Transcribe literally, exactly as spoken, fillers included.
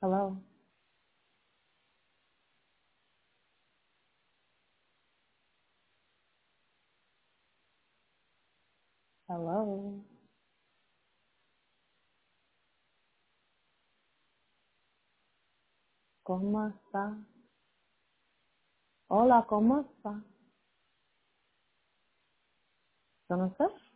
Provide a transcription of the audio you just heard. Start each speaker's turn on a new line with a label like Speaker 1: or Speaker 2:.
Speaker 1: Hello. Hello. ¿Cómo está? Hola, ¿cómo está? Yo no sé.